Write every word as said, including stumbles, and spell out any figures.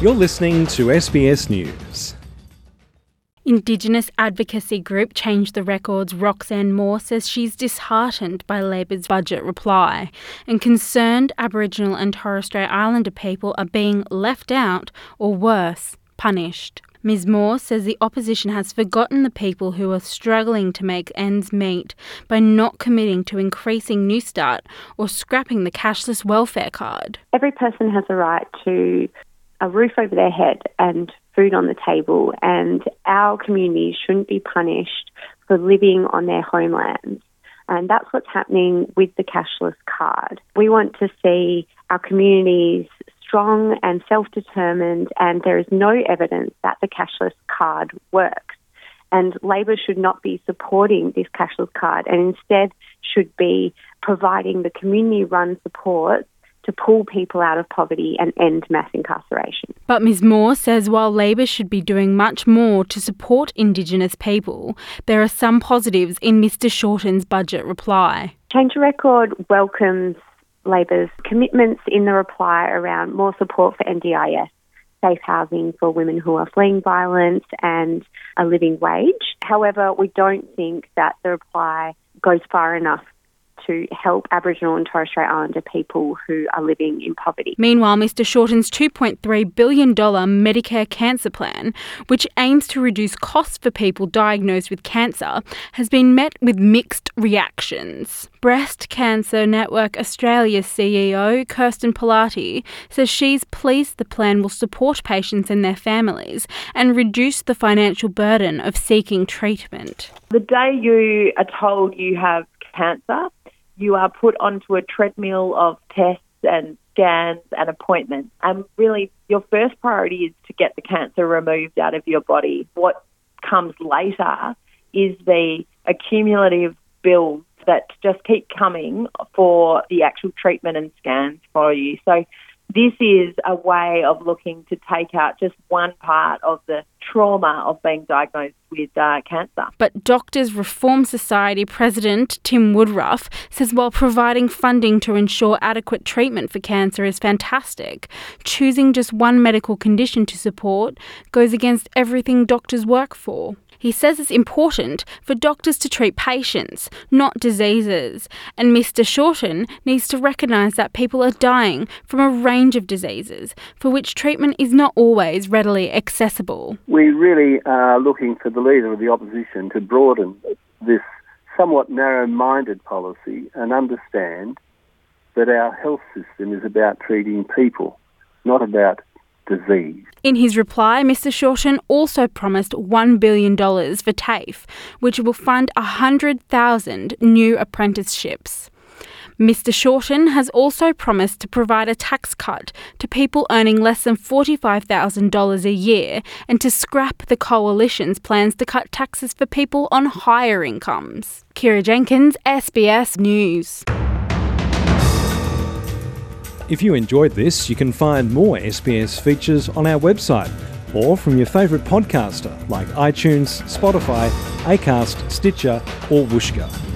You're listening to S B S News. Indigenous advocacy group Change the Records' Roxanne Moore says she's disheartened by Labor's budget reply and concerned Aboriginal and Torres Strait Islander people are being left out or worse, punished. Ms Moore says the opposition has forgotten the people who are struggling to make ends meet by not committing to increasing Newstart or scrapping the cashless welfare card. Every person has a right to a roof over their head and food on the table, and our communities shouldn't be punished for living on their homelands. And that's what's happening with the cashless card. We want to see our communities strong and self-determined, and there is no evidence that the cashless card works. And Labor should not be supporting this cashless card and instead should be providing the community-run support to pull people out of poverty and end mass incarceration. But Ms Moore says while Labor should be doing much more to support Indigenous people, there are some positives in Mr Shorten's budget reply. Change the Record welcomes Labor's commitments in the reply around more support for N D I S, safe housing for women who are fleeing violence and a living wage. However, we don't think that the reply goes far enough to help Aboriginal and Torres Strait Islander people who are living in poverty. Meanwhile, Mr Shorten's two point three billion dollars Medicare cancer plan, which aims to reduce costs for people diagnosed with cancer, has been met with mixed reactions. Breast Cancer Network Australia's C E O, Kirsten Pilati, says she's pleased the plan will support patients and their families and reduce the financial burden of seeking treatment. The day you are told you have cancer, you are put onto a treadmill of tests and scans and appointments. And really, your first priority is to get the cancer removed out of your body. What comes later is the accumulative bills that just keep coming for the actual treatment and scans for you. So this is a way of looking to take out just one part of the trauma of being diagnosed with uh, cancer. But Doctors Reform Society President Tim Woodruff says while providing funding to ensure adequate treatment for cancer is fantastic, choosing just one medical condition to support goes against everything doctors work for. He says it's important for doctors to treat patients, not diseases, and Mr Shorten needs to recognise that people are dying from a range of diseases for which treatment is not always readily accessible. We really are looking for the leader of the opposition to broaden this somewhat narrow-minded policy and understand that our health system is about treating people, not about disease. In his reply, Mr Shorten also promised one billion dollars for TAFE, which will fund one hundred thousand new apprenticeships. Mr Shorten has also promised to provide a tax cut to people earning less than forty-five thousand dollars a year and to scrap the Coalition's plans to cut taxes for people on higher incomes. Kira Jenkins, S B S News. If you enjoyed this, you can find more S B S features on our website or from your favourite podcaster like iTunes, Spotify, Acast, Stitcher or Whooshkaa.